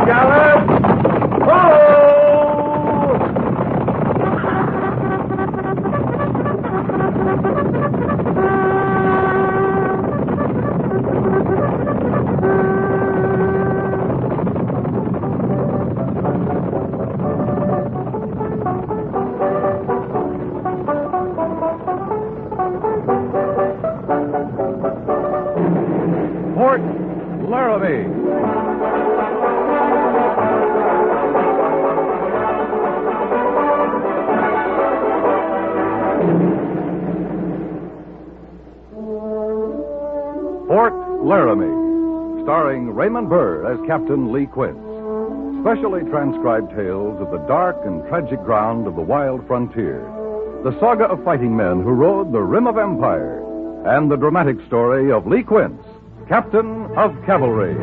gallop! Oh! Fort Laramie. Fort Laramie, starring Raymond Burr as Captain Lee Quince. Specially transcribed tales of the dark and tragic ground of the wild frontier. The saga of fighting men who rode the rim of empire. And the dramatic story of Lee Quince, Captain of Cavalry.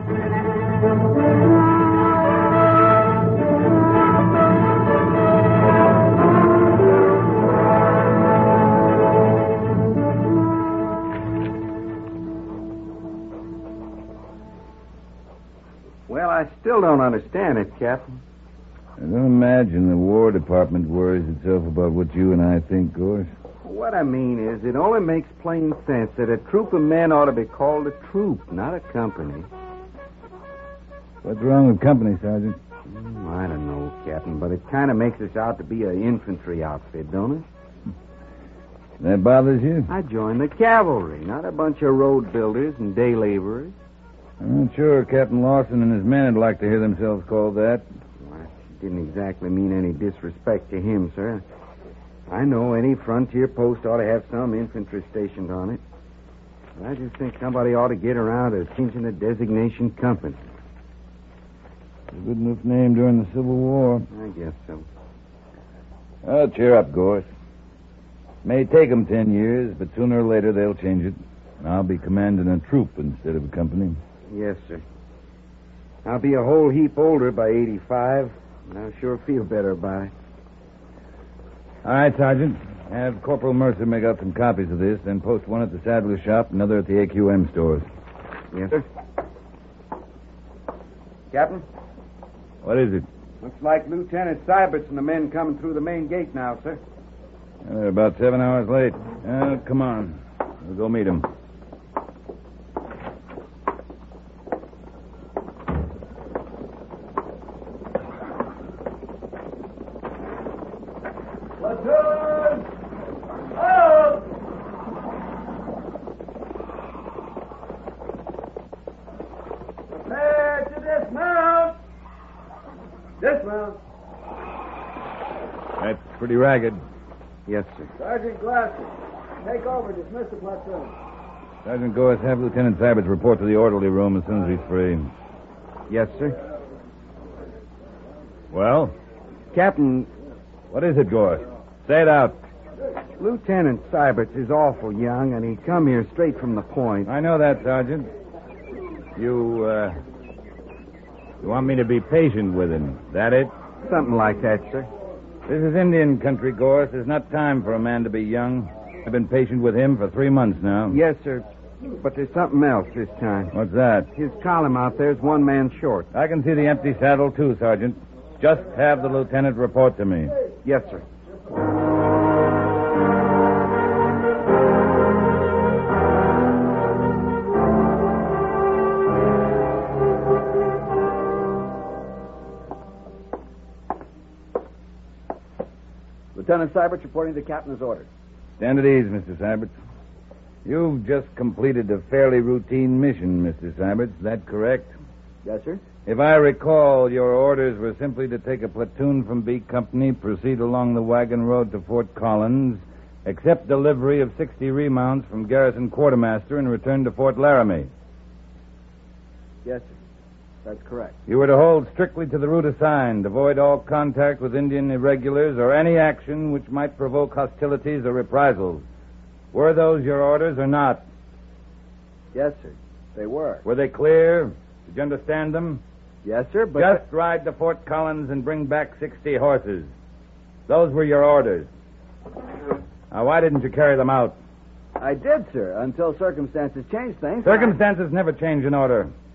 Well, I still don't understand it, Captain. I don't imagine the War Department worries itself about what you and I think, Gorse. What I mean is, it only makes plain sense that a troop of men ought to be called a troop, not a company. What's wrong with company, Sergeant? I don't know, Captain, but it kind of makes us out to be an infantry outfit, don't it? That bothers you? I joined the cavalry, not a bunch of road builders and day laborers. I'm not sure Captain Lawson and his men would like to hear themselves called that. Well, it didn't exactly mean any disrespect to him, sir. I know any frontier post ought to have some infantry stationed on it. But I just think somebody ought to get around to changing the designation company. A good enough name during the Civil War. I guess so. Oh, cheer up, Gorse. May take them 10 years, but sooner or later they'll change it. And I'll be commanding a troop instead of a company. Yes, sir. I'll be a whole heap older by 85, and I'll sure feel better by it. All right, Sergeant. Have Corporal Mercer make out some copies of this, then post one at the saddler shop, another at the AQM stores. Yes, sir. Captain? What is it? Looks like Lieutenant Syberts and the men coming through the main gate now, sir. Well, they're about 7 hours late. Come on. We'll go meet them. Platoon! Up! Prepare to dismount! Dismount! That's pretty ragged. Yes, sir. Sergeant Glasser, take over. Dismiss the platoon. Sergeant Gorse, have Lieutenant Syberts report to the orderly room as soon as he's free. Yes, sir. Well? Captain, What is it, Gorse? Say it out. Lieutenant Syberts is awful young, and he come here straight from the point. I know that, Sergeant. You want me to be patient with him. That it? Something like that, sir. This is Indian country, Gorse. There's not time for a man to be young. I've been patient with him for 3 months now. Yes, sir. But there's something else this time. What's that? His column out there's one man short. I can see the empty saddle, too, Sergeant. Just have the lieutenant report to me. Yes, sir. Lieutenant Syberts reporting to Captain's orders. Stand at ease, Mr. Syberts. You've just completed a fairly routine mission, Mr. Syberts. Is that correct? Yes, sir. If I recall, your orders were simply to take a platoon from B Company, proceed along the wagon road to Fort Collins, accept delivery of 60 remounts from Garrison Quartermaster, and return to Fort Laramie. Yes, sir. That's correct. You were to hold strictly to the route assigned, avoid all contact with Indian irregulars or any action which might provoke hostilities or reprisals. Were those your orders or not? Yes, sir. They were. Were they clear? Did you understand them? Yes, sir, but... Just ride to Fort Collins and bring back 60 horses. Those were your orders. Now, why didn't you carry them out? I did, sir, until circumstances changed things. Circumstances never change an order.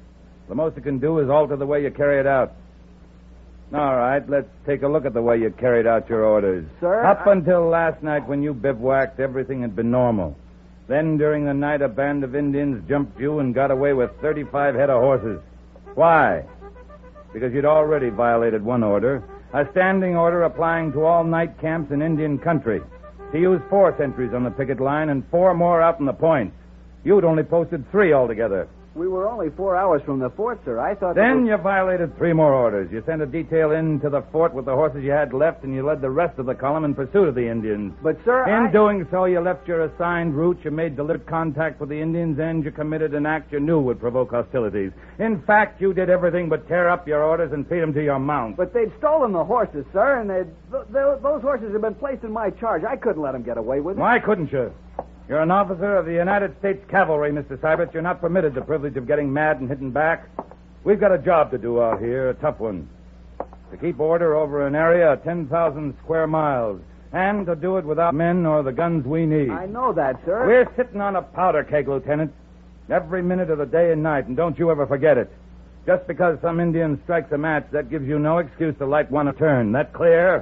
The most it can do is alter the way you carry it out. All right, let's take a look at the way you carried out your orders. Sir, Up until last night when you bivouacked, everything had been normal. Then, during the night, a band of Indians jumped you and got away with 35 head of horses. Why? Because you'd already violated one order, a standing order applying to all night camps in Indian country, to use 4 sentries on the picket line and 4 more out in the points. You'd only posted 3 altogether. we were only 4 hours from the fort, sir. I thought... Then you violated 3 more orders. You sent a detail into the fort with the horses you had left, and you led the rest of the column in pursuit of the Indians. But, sir, In doing so, you left your assigned route, you made deliberate contact with the Indians, and you committed an act you knew would provoke hostilities. In fact, you did everything but tear up your orders and feed them to your mount. But they'd stolen the horses, sir, and those horses had been placed in my charge. I couldn't let them get away with it. Why couldn't you? You're an officer of the United States Cavalry, Mr. Seibert. You're not permitted the privilege of getting mad and hitting back. We've got a job to do out here, a tough one. To keep order over an area of 10,000 square miles, and to do it without men or the guns we need. I know that, sir. We're sitting on a powder keg, Lieutenant, every minute of the day and night, and don't you ever forget it. Just because some Indian strikes a match, that gives you no excuse to light one a turn. That clear?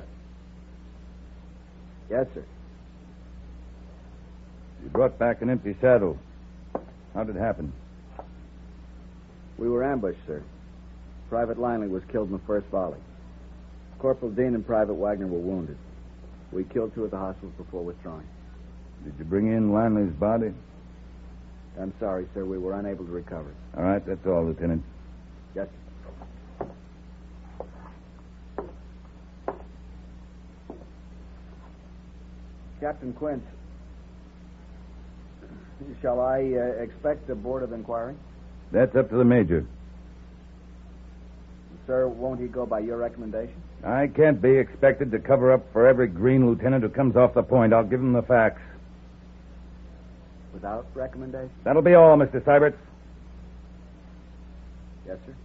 Yes, sir. You brought back an empty saddle. How did it happen? We were ambushed, sir. Private Linley was killed in the first volley. Corporal Dean and Private Wagner were wounded. We killed 2 at the hospitals before withdrawing. Did you bring in Lanley's body? I'm sorry, sir. We were unable to recover it. All right, that's all, Lieutenant. Yes, sir. Captain Quince, shall I expect a board of inquiry? That's up to the Major. Sir, won't he go by your recommendation? I can't be expected to cover up for every green lieutenant who comes off the point. I'll give him the facts. Without recommendation? That'll be all, Mr. Seibert. Yes, sir.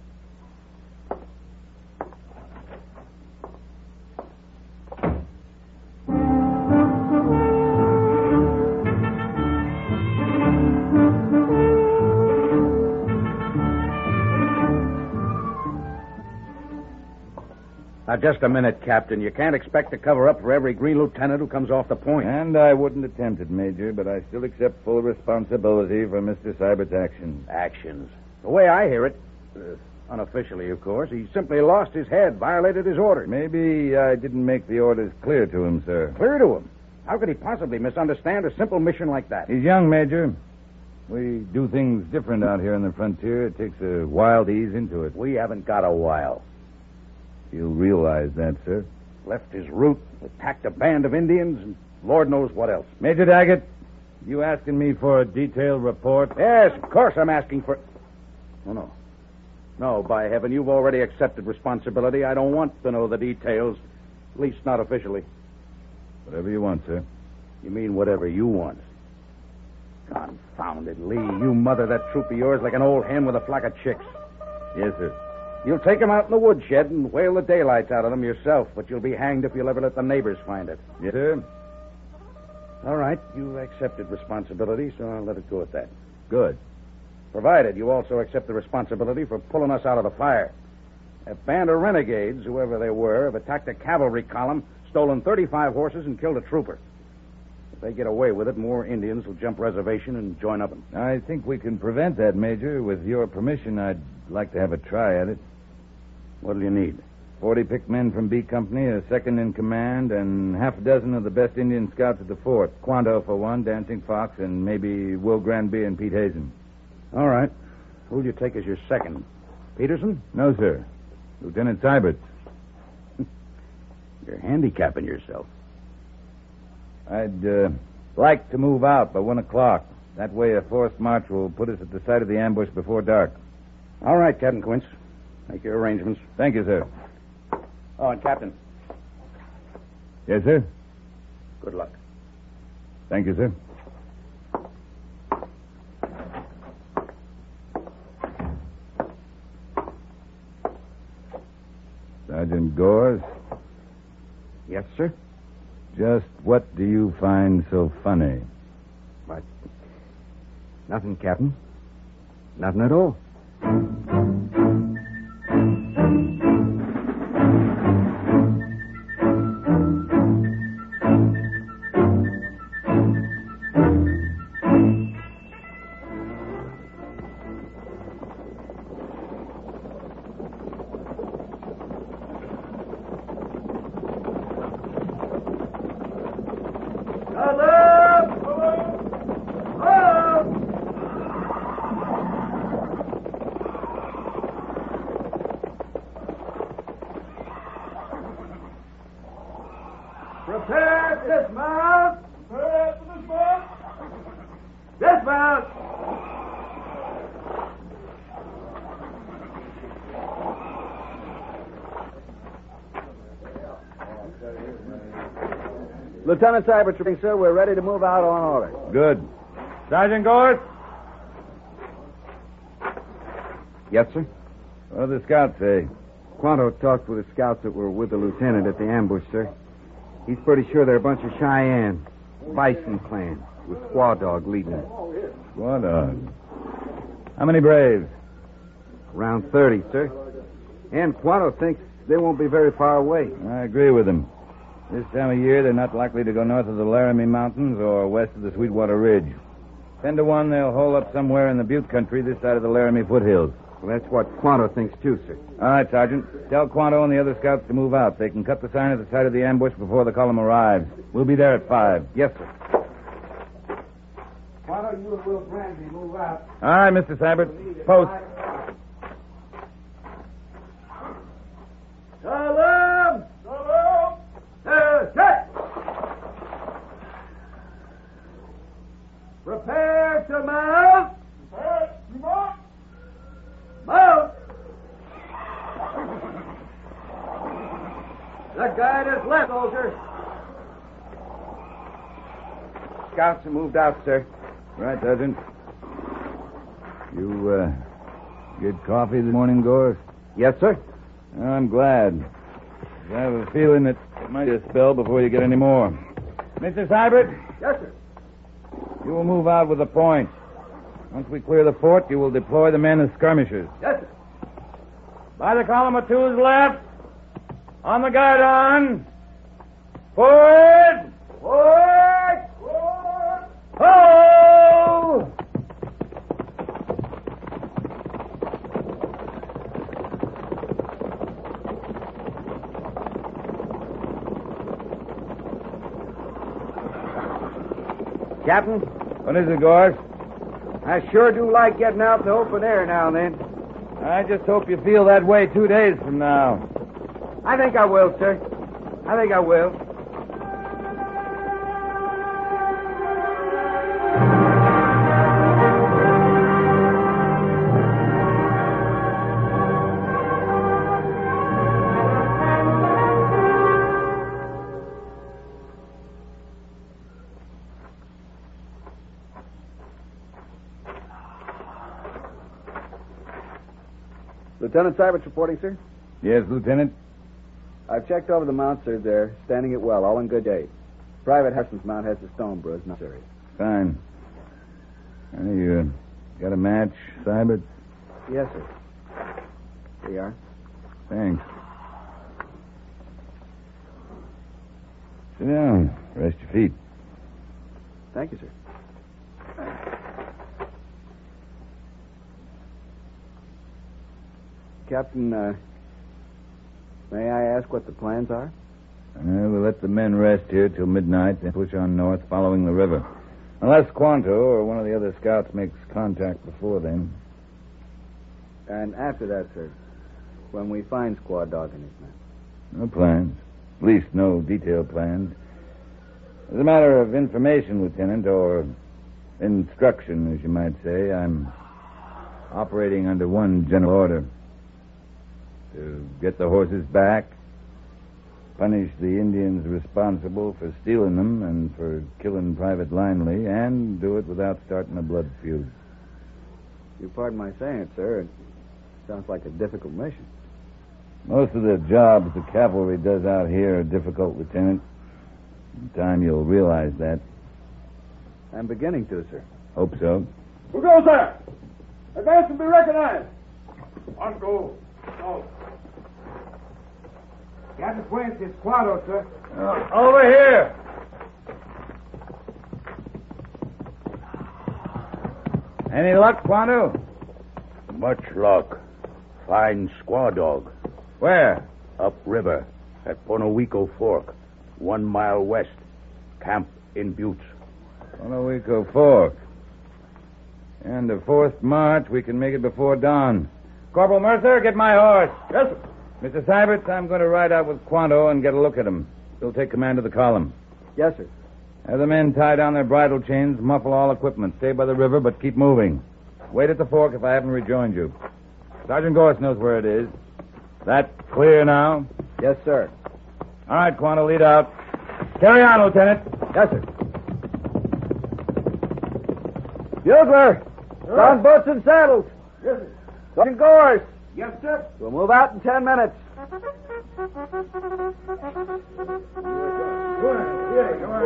Now, just a minute, Captain. You can't expect to cover up for every green lieutenant who comes off the point. And I wouldn't attempt it, Major, but I still accept full responsibility for Mr. Seibert's actions. Actions. The way I hear it, unofficially, of course, he simply lost his head, violated his orders. Maybe I didn't make the orders clear to him, sir. Clear to him. How could he possibly misunderstand a simple mission like that? He's young, Major. We do things different out here on the frontier. It takes a while to ease into it. We haven't got a while. You realize that, sir? Left his route, attacked a band of Indians, and Lord knows what else. Major Daggett, you asking me for a detailed report? Yes, of course I'm asking for... Oh, no. No, by heaven, you've already accepted responsibility. I don't want to know the details, at least not officially. Whatever you want, sir. You mean whatever you want? Confounded Lee, you mother that troop of yours like an old hen with a flock of chicks. Yes, sir. You'll take them out in the woodshed and whale the daylights out of them yourself, but you'll be hanged if you'll ever let the neighbors find it. Yes, sir. All right, you've accepted responsibility, so I'll let it go at that. Good. Provided you also accept the responsibility for pulling us out of the fire. A band of renegades, whoever they were, have attacked a cavalry column, stolen 35 horses, and killed a trooper. If they get away with it, more Indians will jump reservation and join up them. I think we can prevent that, Major. With your permission, I'd like to have a try at it. What'll you need? 40 picked men from B Company, a second in command, and half a dozen of the best Indian scouts at the fort. Quanto for one, Dancing Fox, and maybe Will Granby and Pete Hazen. All right. Who'll you take as your second? Peterson? No, sir. Lieutenant Seibert. You're handicapping yourself. I'd like to move out by 1 o'clock. That way a forced march will put us at the site of the ambush before dark. All right, Captain Quince. Make your arrangements. Thank you, sir. Oh, and Captain, Yes, sir? good luck. Thank you, sir. Sergeant Gores, Yes, sir? just what do you find so funny? What? Nothing, Captain. Nothing at all. Lieutenant Seibert, sir, we're ready to move out on order. Good. Sergeant Gorse? Yes, sir? What did the scouts say? Quanto talked with the scouts that were with the lieutenant at the ambush, sir. He's pretty sure they're a bunch of Cheyenne, Bison clan, with Squaw Dog leading it. Squaw Dog. How many braves? Around 30, sir. And Quanto thinks they won't be very far away. I agree with him. This time of year, they're not likely to go north of the Laramie Mountains or west of the Sweetwater Ridge. 10 to 1, they'll hole up somewhere in the Butte country this side of the Laramie foothills. Well, that's what Quanto thinks, too, sir. All right, Sergeant. Tell Quanto and the other scouts to move out. They can cut the sign at the side of the ambush before the column arrives. We'll be there at 5. Yes, sir. Quanto, you and Will Granby move out. All right, Mr. Seibert. Post. Salam! Salam! Set! Prepare to mount! Prepare to mount! Mount! The guide is left, soldier. Scouts have moved out, sir. Right, Sergeant. You, get coffee this morning, Gorse? Yes, sir. I'm glad. I have a feeling that it might be a spell before you get any more. Mr. Seibert? Yes, sir. You will move out with a point. Once we clear the fort, you will deploy the men as skirmishers. Yes, sir. By the column of 2's left. On the guard on. Forward! Forward! Forward! Ho! Captain, What is it, Gorse? I sure do like getting out in the open air now and then. I just hope you feel that way 2 days from now. I think I will, sir. I think I will. Lieutenant Seibert's reporting, sir. Yes, Lieutenant? I've checked over the mount, sir. They're standing it well, all in good shape. Private Harrison's mount has a stone bruise, not serious. Fine. You got a match, Seibert? Yes, sir. Here you are. Thanks. Sit down. Rest your feet. Thank you, sir. Captain, may I ask what the plans are? We'll let the men rest here till midnight, then push on north following the river. Unless Quanto or one of the other scouts makes contact before then. And after that, sir, when we find Squaw Dog and his men? No plans. At least no detailed plans. As a matter of information, Lieutenant, or instruction, as you might say, I'm operating under one general order. To get the horses back, punish the Indians responsible for stealing them and for killing Private Linley, and do it without starting a blood feud. You pardon my saying it, sir. It sounds like a difficult mission. Most of the jobs the cavalry does out here are difficult, Lieutenant. In time you'll realize that. I'm beginning to, sir. Hope so. Who goes there? Advance and be recognized. On go. Go. Captain Fuentes, it's Quanto, sir. Over here. Any luck, Quanto? Much luck. Fine Squaw Dog. Where? Upriver at Ponowico Fork, 1 mile west. Camp in Buttes. Ponowico Fork. And the 4th March, we can make it before dawn. Corporal Mercer, get my horse. Yes, sir. Mr. Seibert, I'm going to ride out with Quanto and get a look at him. He'll take command of the column. Yes, sir. Have the men tie down their bridle chains, muffle all equipment. Stay by the river, but keep moving. Wait at the fork if I haven't rejoined you. Sergeant Gorse knows where it is. That clear now? Yes, sir. All right, Quanto, lead out. Carry on, Lieutenant. Yes, sir. Bugler! Down boots and saddles. Yes, sir. Sergeant Gorse. Yes, sir. We'll move out in 10 minutes. Go on. Yeah, come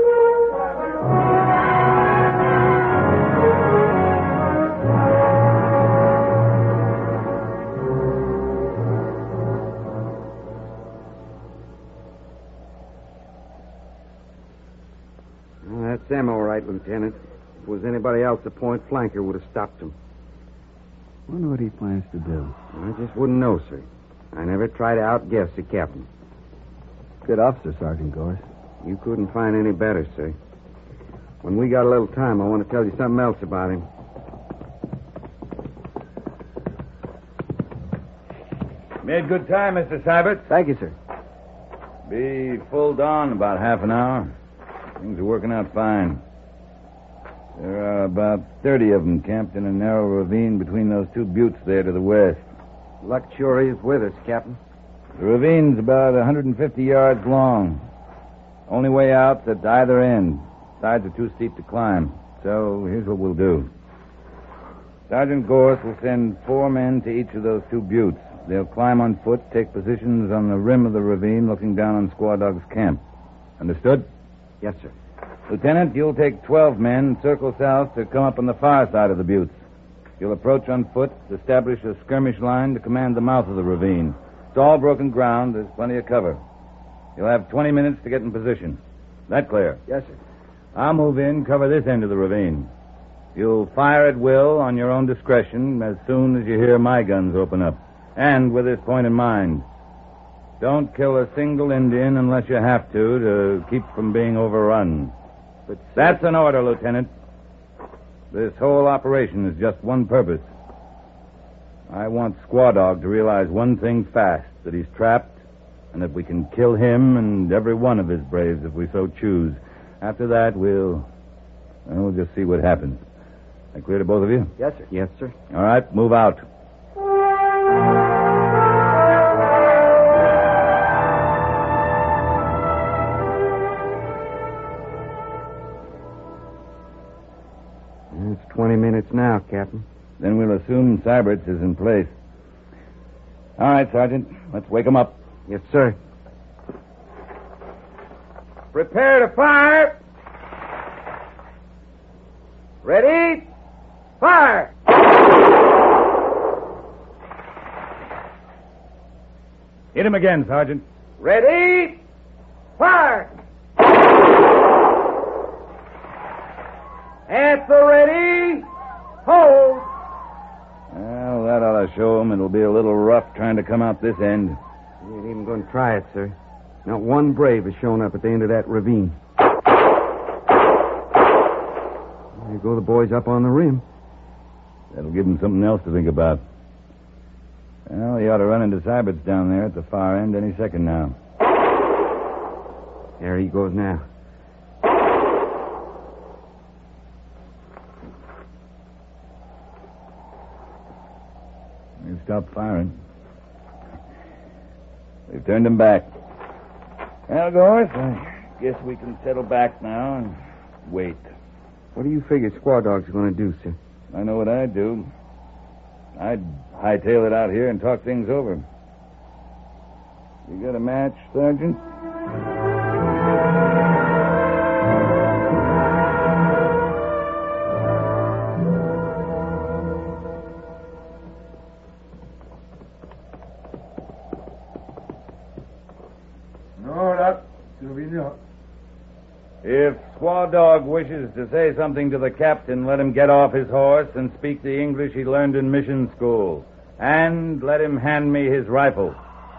on. Well, that's them, all right, Lieutenant. If it was anybody else, the point flanker would have stopped him. Wonder what he plans to do. I just wouldn't know, sir. I never try to outguess the captain. Good officer, Sergeant Gorse. You couldn't find any better, sir. When we got a little time, I want to tell you something else about him. Made good time, Mr. Seibert. Thank you, sir. Be full dawn in about half an hour. Things are working out fine. There are about 30 of them camped in a narrow ravine between those two buttes there to the west. Luck sure is with us, Captain. The ravine's about 150 yards long. Only way out's at either end. Sides are too steep to climb. So here's what we'll do. Sergeant Gorse will send 4 men to each of those two buttes. They'll climb on foot, take positions on the rim of the ravine, looking down on Squaw Dog's camp. Understood? Yes, sir. Lieutenant, you'll take 12 men, circle south to come up on the far side of the buttes. You'll approach on foot, establish a skirmish line to command the mouth of the ravine. It's all broken ground. There's plenty of cover. You'll have 20 minutes to get in position. That clear? Yes, sir. I'll move in, cover this end of the ravine. You'll fire at will on your own discretion as soon as you hear my guns open up. And with this point in mind, don't kill a single Indian unless you have to keep from being overrun. But That's an order, Lieutenant. This whole operation is just one purpose. I want Squaw Dog to realize one thing fast, that he's trapped, and that we can kill him and every one of his braves if we so choose. After that, we'll just see what happens. That clear to both of you? Yes, sir. Yes, sir. All right, move out. It's 20 minutes now, Captain. Then we'll assume Syberts is in place. All right, Sergeant. Let's wake him up. Yes, sir. Prepare to fire. Ready? Fire! Hit him again, Sergeant. Ready? Fire! At the ready, hold. Well, that ought to show him it'll be a little rough trying to come out this end. We ain't even going to try it, sir. Not one brave has shown up at the end of that ravine. There go the boys up on the rim. That'll give him something else to think about. Well, he ought to run into Syberts down there at the far end any second now. There he goes now. They've stopped firing. They've turned him back. Well, Gorse, I guess we can settle back now and wait. What do you figure Squaw Dog's going to do, sir? I know what I'd do. I'd hightail it out here and talk things over. You got a match, Sergeant? No, that will be not. If Squaw Dog wishes to say something to the captain, let him get off his horse and speak the English he learned in mission school. And let him hand me his rifle.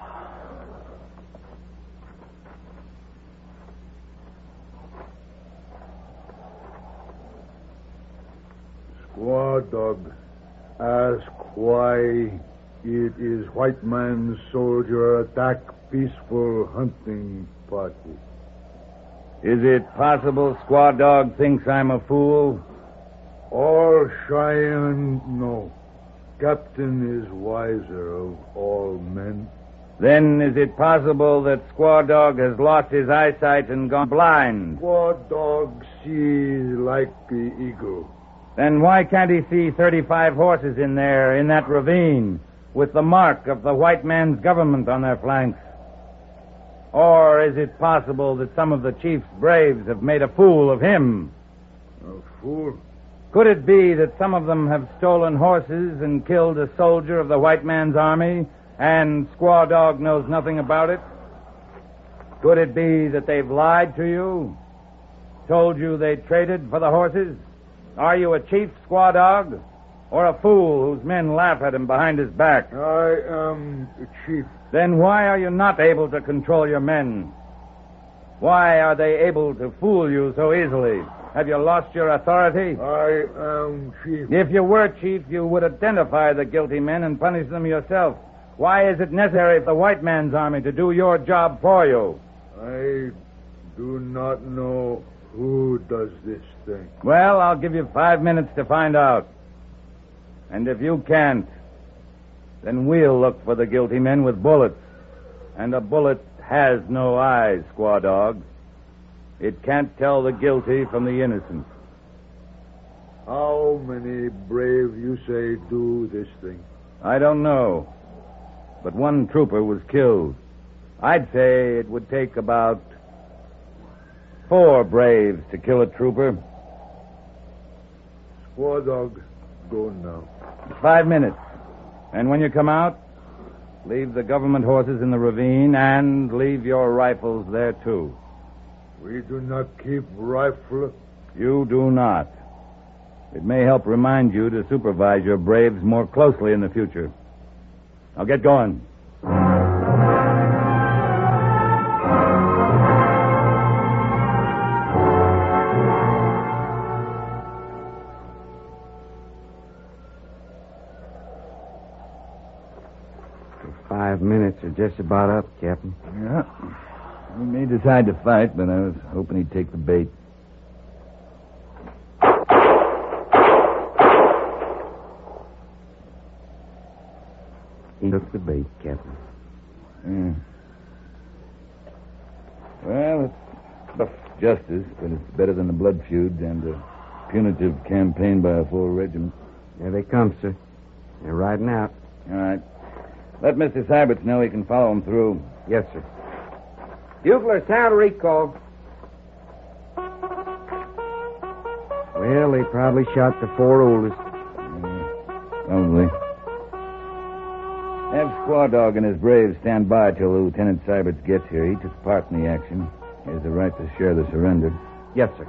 Squaw Dog, ask why it is white man's soldier attack peaceful hunting party. Is it possible Squaw Dog thinks I'm a fool? All Cheyenne know. Captain is wiser of all men. Then is it possible that Squaw Dog has lost his eyesight and gone blind? Squaw Dog sees like the eagle. Then why can't he see 35 horses in there, in that ravine, with the mark of the white man's government on their flanks? Or is it possible that some of the chief's braves have made a fool of him? A fool? Could it be that some of them have stolen horses and killed a soldier of the white man's army, and Squaw Dog knows nothing about it? Could it be that they've lied to you? Told you they traded for the horses? Are you a chief, Squaw Dog? Or a fool whose men laugh at him behind his back? I am the chief. Then why are you not able to control your men? Why are they able to fool you so easily? Have you lost your authority? I am chief. If you were chief, you would identify the guilty men and punish them yourself. Why is it necessary for the white man's army to do your job for you? I do not know who does this thing. Well, I'll give you 5 minutes to find out. And if you can't, then we'll look for the guilty men with bullets. And a bullet has no eyes, Squaw Dog. It can't tell the guilty from the innocent. How many brave, you say, do this thing? I don't know. But one trooper was killed. I'd say it would take about 4 braves to kill a trooper. Squaw Dog, go now. 5 minutes. And when you come out, leave the government horses in the ravine and leave your rifles there, too. We do not keep rifle. You do not. It may help remind you to supervise your braves more closely in the future. Now get going. The 5 minutes are just about up, Captain. Yeah. He may decide to fight, but I was hoping he'd take the bait. He took the bait, Captain. Yeah. Well, it's tough justice, but it's better than a blood feud and a punitive campaign by a full regiment. There they come, sir. They're riding out. All right. Let Mr. Syberts know he can follow them through. Yes, sir. Bugler, sound recall. Well, they probably shot the 4 oldest. Probably. Have Squaw Dog and his braves stand by till Lieutenant Syberts gets here. He took part in the action. He has the right to share the surrender. Yes, sir.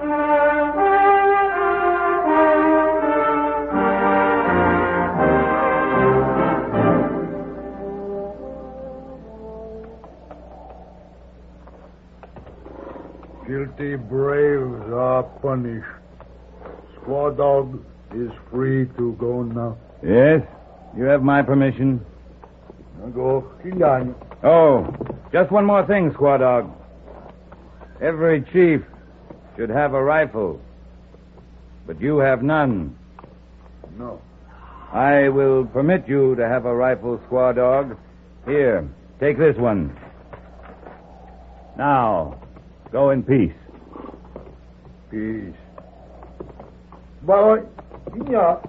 Guilty braves are punished. Squaw Dog is free to go now. Yes? You have my permission. Now go. Kinyan. Oh, just one more thing, Squaw Dog. Every chief should have a rifle. But you have none. No. I will permit you to have a rifle, Squaw Dog. Here, take this one. Now, go in peace. Peace. Bye. Kinyan.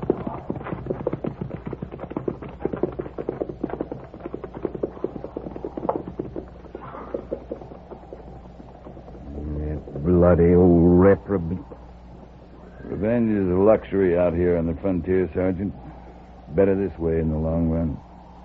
Bloody old reprobate. Revenge is a luxury out here on the frontier, Sergeant. Better this way in the long run.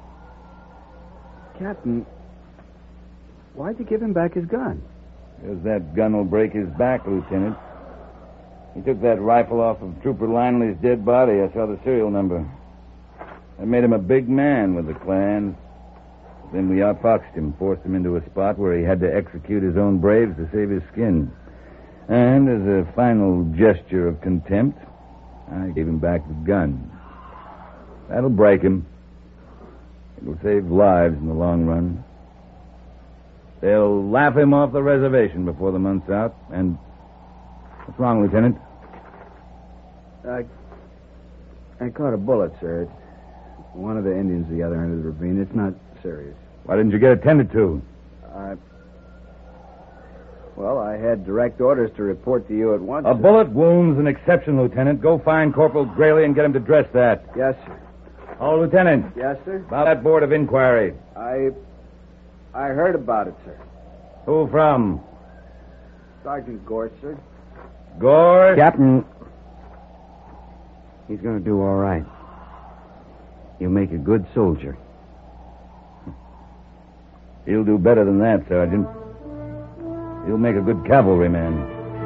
Captain, why'd you give him back his gun? Because that gun will break his back, Lieutenant. He took that rifle off of Trooper Linley's dead body. I saw the serial number. That made him a big man with the clans. Then we outfoxed him, forced him into a spot where he had to execute his own braves to save his skin. And as a final gesture of contempt, I gave him back the gun. That'll break him. It'll save lives in the long run. They'll laugh him off the reservation before the month's out. And what's wrong, Lieutenant? I caught a bullet, sir. One of the Indians at the other end of the ravine. It's not serious. Why didn't you get attended to? Well, I had direct orders to report to you at once. A bullet wounds an exception, Lieutenant. Go find Corporal Grayley and get him to dress that. Yes, sir. Oh, Lieutenant. Yes, sir? About that board of inquiry. I heard about it, sir. Who from? Sergeant Gorse, sir. Gore? Captain, he's going to do all right. He'll make a good soldier. He'll do better than that, Sergeant. He'll make a good cavalryman.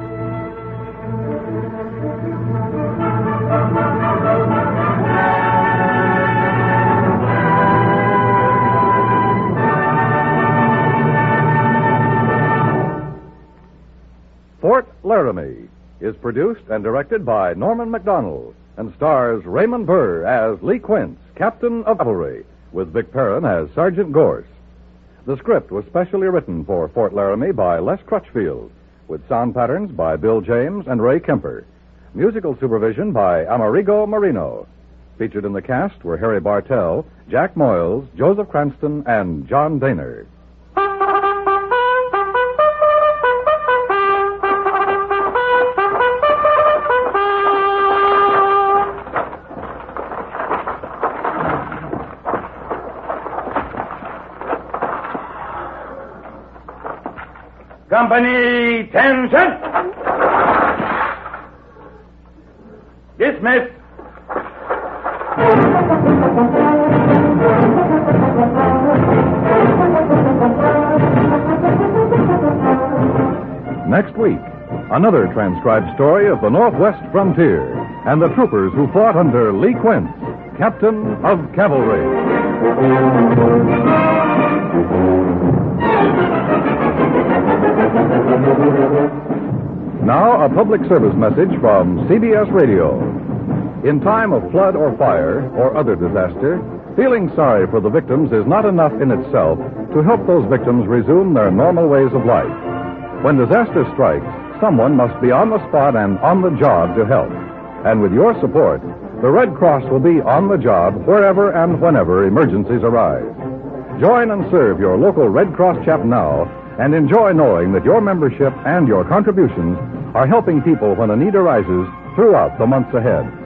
Fort Laramie is produced and directed by Norman MacDonald and stars Raymond Burr as Lee Quince, Captain of Cavalry, with Vic Perrin as Sergeant Gorse. The script was specially written for Fort Laramie by Les Crutchfield, with sound patterns by Bill James and Ray Kemper. Musical supervision by Amerigo Marino. Featured in the cast were Harry Bartell, Jack Moyles, Joseph Cranston, and John Daner. Company, attention! Dismissed. Next week, another transcribed story of the Northwest frontier and the troopers who fought under Lee Quince, Captain of Cavalry. Now, a public service message from CBS Radio. In time of flood or fire or other disaster, feeling sorry for the victims is not enough in itself to help those victims resume their normal ways of life. When disaster strikes, someone must be on the spot and on the job to help. And with your support, the Red Cross will be on the job wherever and whenever emergencies arise. Join and serve your local Red Cross chap now, and enjoy knowing that your membership and your contributions are helping people when a need arises throughout the months ahead.